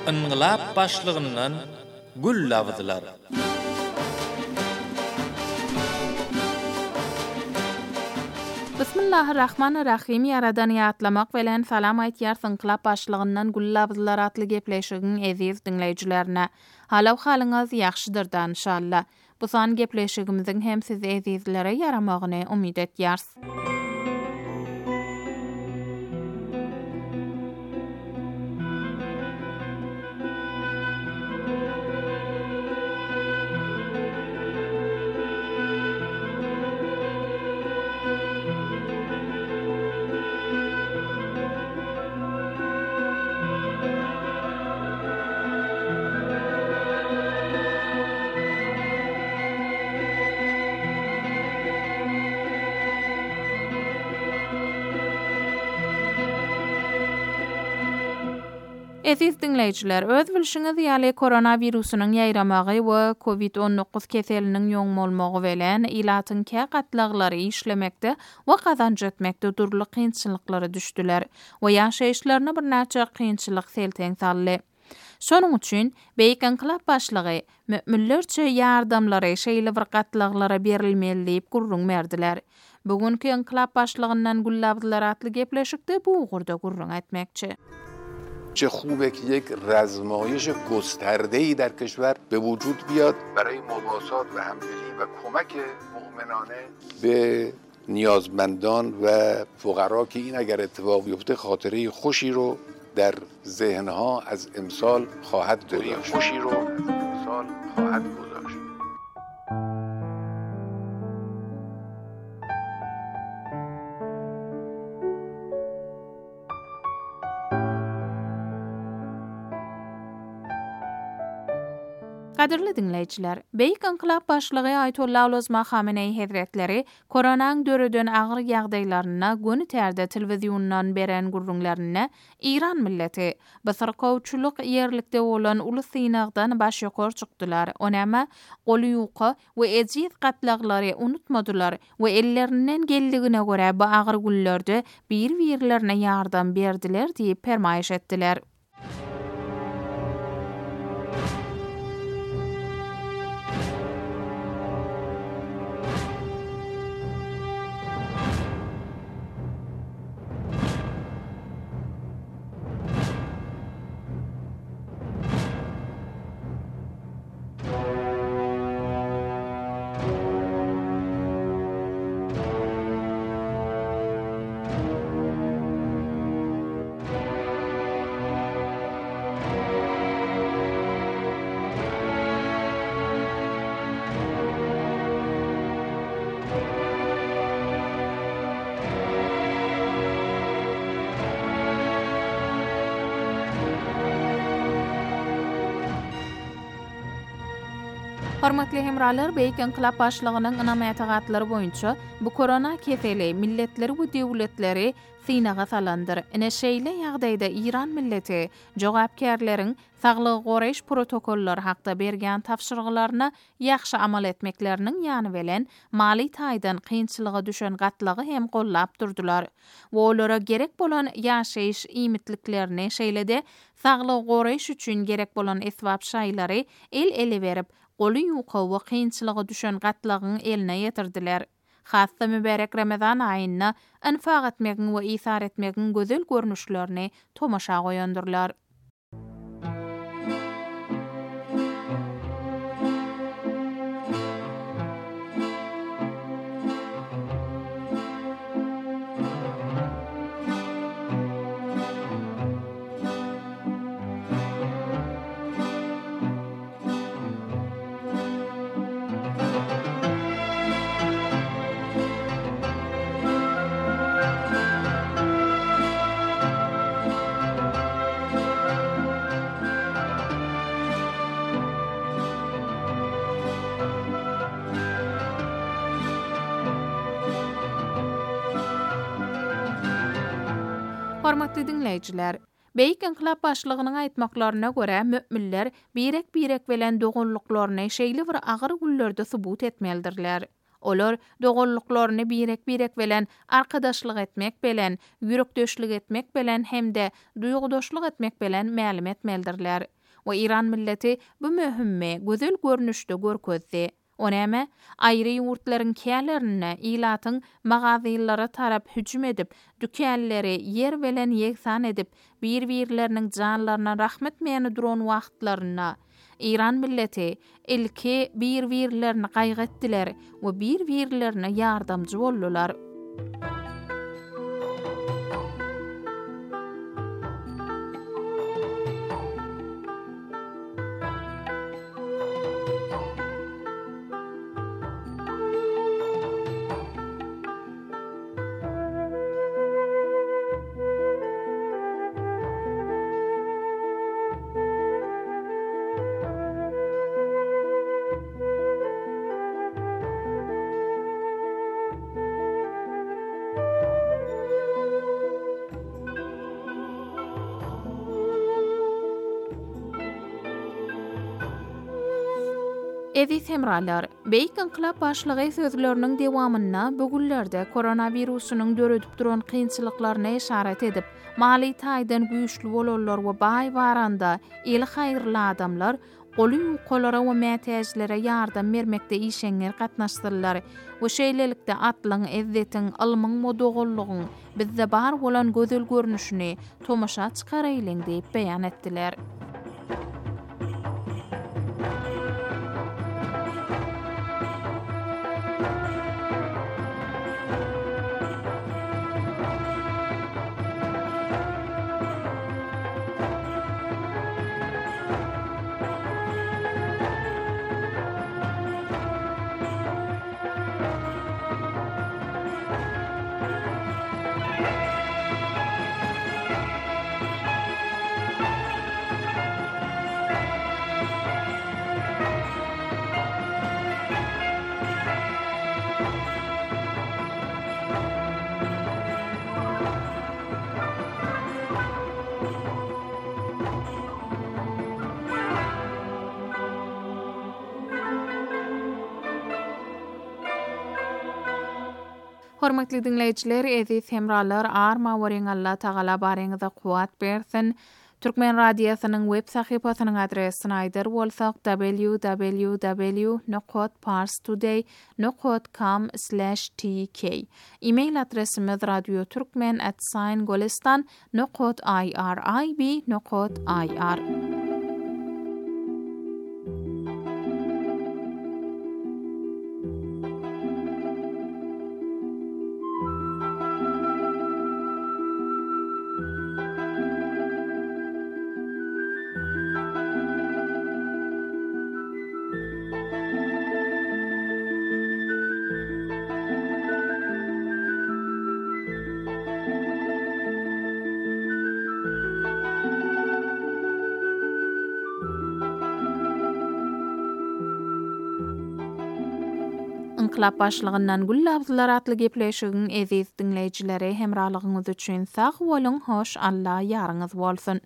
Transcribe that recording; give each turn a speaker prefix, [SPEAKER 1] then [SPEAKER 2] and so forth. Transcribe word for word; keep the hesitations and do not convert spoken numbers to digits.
[SPEAKER 1] ıngılap başlığından güllavdılar.
[SPEAKER 2] Bismillahirrahmanirrahim. Yaradan ýatlamak bilen salam aýtýar ıngılap başlığından güllavdylar atly gepleşigiň eziz dinleýijilerine. Halaw halyňyz ýaxşydyr inşallah. Bu san gepleşigimiziň hem siz ezizlere yaramagyny umyt etýärs. Eziz dinleyijiler, öz bilşiňiz ýaly koronawirusynyň ýaýramagy we covid on dokuz keseliniň ýoňmolmagy bilen ilatyň kä gatlaglary işlemekde we kazanç etmekde durly kynçylyklary düşdiler we ýaşaýyşlaryna bir näçe kynçylyk selteň saldy. Şonuň üçin beýik ynkylyp başlygy müminlerçe ýardamlary şeýle bir gatlaglara berilmeli diýip gurrun berdiler. Bugünkü ynkylyp başlygyndan Gullabdylar atly gepleşikde bu ugurda gurrun etmekçi.
[SPEAKER 3] چه خوبه که یک رزمایش گسترده‌ای در کشور به وجود بیاد برای مواسات و همدلی و کمک مؤمنانه به نیازمندان و فقرا که این اگر اتفاق بیفته خاطره خوشی رو در ذهنها از امسال خواهد گذاشت. خوشی رو از امسال خواهد گذاشت.
[SPEAKER 2] Qadirli dinleyijiler, beýik ynkylyp başlygy Aýatollah Ulazma Hameneý Hazretleri koronaň döredän agyr ýagdaýlaryna göni tärde telewizionndan beren gurrunlaryna İran milleti basarkawçuluk ýerlikde bolan uly synagdan baş ýokary çykdylar. Onama goly ýuka we eziz gatlaglary unutmadylar we ellerinden geldigine görä bu agyr günlerde bir-birlerine ýardam berdiler diýip permaýyş etdiler. Hormatly hemralar, beýik ynkylyp başlygynyň ynamaýatlary boýunça bu korona keseli milletleri we döwletleri synaga salandyr. Ine şeýle ýagdaýda İran milleti jogapkärleriň saglygy goraýyş protokollary hakda bergen tapşyrgylaryna ýaxşy amal etmekleriniň ýany bilen mali taýdan kynçylyga düşen gatlagy hem gollap durdular. We olara gerek bolan ýaşaýyş iýmitliklerini şeýle-de saglygy goraýyş üçin gerek bolan esbab şaýlary el ele berip goly ýuka we kynçylyga düşen gatlagyň eline ýetirdiler. Hassa mübarek Ramazan aýyna infaq etmegiň we ýsar etmegiň gözel görnüşlerini tomaşa goýandyrlar. Hormatly dinleyijiler, beýik ynkylyp başlygynyň aýtmaklaryna görä möminler birek-birek bilen dogunlyklaryny şeýle bir agyr günlerde subut etmelidirler. Olar dogullyklaryny birek-birek bilen arkadaşlyk etmek bilen, ýürekdeşlik etmek bilen hemde duýgudaşlyk etmek bilen mälim etmeldirler. We İran milleti bu möhümme gözel görnüşde görkezdi. Onäme aýry ýurtlaryň kälerine ilatyň magazylara tarap hüjüm edip, dükänleri yer bilen ýeksan edip, bir-birleriniň janlaryna rahmet meni duran wagtlaryna İran milleti ilki bir-birlerini gaýgatdylar we bir-birlerine ýardamjy boldular. Ezi semralar, Beýik inqilab başlygy sözleriniň dewamyna bu günlerde koronawirusynyň döredip duran kynçylyklaryna işaret edip, mali taýdan güýçli bolanlar we baý baranda el haýyrly adamlar goly ýokolara we mätäjlere ýardam bermekde işeňler gatnaşdyrlar. Bu şeýlelikde atlyň, ezzetiň, ilmiň, modogullygyň bizde bar bolan gözel görnüşini tomaşa çykaraýlyň diýip beýan etdiler. Hormatly dinleýijiler, ezi semralar arma weriň Allah Taala baryňyza kuwat bersin. Türkmen radiosynyň web sahypasynyň adresini aýdyr bolsak w w w nokta parstoday nokta com slash t k. E-mail adresimiz radioturkmen at golistan nokta irib nokta ir. inqilab başlygyndan Güllabzylar atly gepleşigiň eziz dinleýijileri hemralygyňyz üçin sag boluň, hoş, Allah ýaryňyz bolsun.